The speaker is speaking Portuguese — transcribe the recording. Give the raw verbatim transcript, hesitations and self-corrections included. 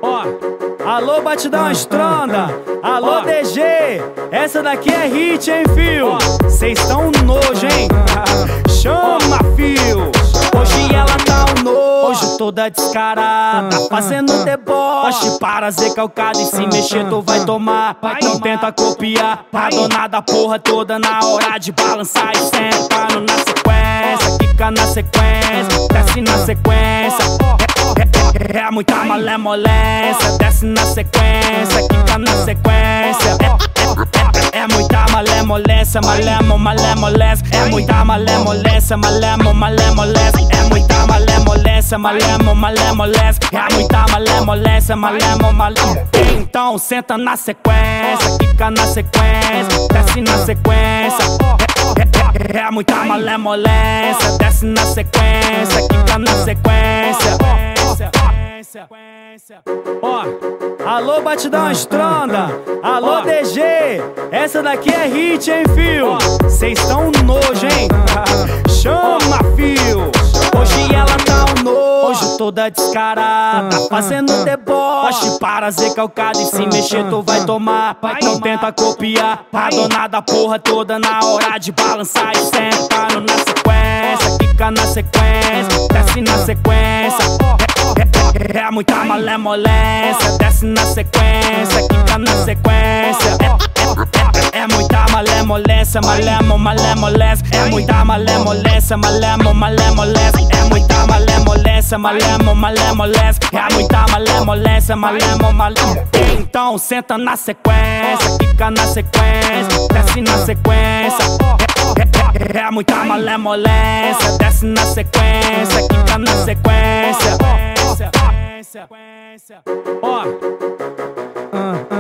Ó, alô Batidão Estronda, alô D G, essa daqui é hit, hein, fio? Cês tão nojo, hein? Chama, fio! Hoje ela tá um nojo, toda descarada, fazendo deboche para ser calcada e se mexer tu vai tomar. Não tenta copiar, a dona da porra toda na hora de balançar e sentando na sequência, quica na sequência, desce na sequência. É, é, é muita malemolência, desce na sequência, quica na sequência. É, é, é, é muita malemolência, malemo, malemolência. É muita malemolência, malemo, malemolência. É muita malemolência, malemo, malemolência. É muita malemolência, malemo, malemolência. Então senta na sequência, quica na sequência, desce na sequência. É, é, é, é muita malemolência, desce na sequência, quica na sequência. Ó, alô Batidão Estronda, alô D G, essa daqui é hit, hein, fio? Cês tão nojo, hein? Chama, fio! Hoje ela tá um nojo, toda descarada, fazendo deboche para ser calcada e se mexer tu vai tomar. Não tenta copiar, a dona da porra toda na hora de balançar e sentando na sequência, quica na sequência, desce na sequência. É, é, é muita malemolência, desce na sequência, quica na sequência. É, é, é, é muita malemolência, malemo, malemolência. É muita malemolência, malemo, malemolência. É muita malemolência, malemo, malemolência. É muita malemolência, malemo, malemolência. Então senta na sequência, quica na sequência, desce na sequência. É, é, é muita malemolência, desce na sequência, quica na sequência. Ó, uh, uh.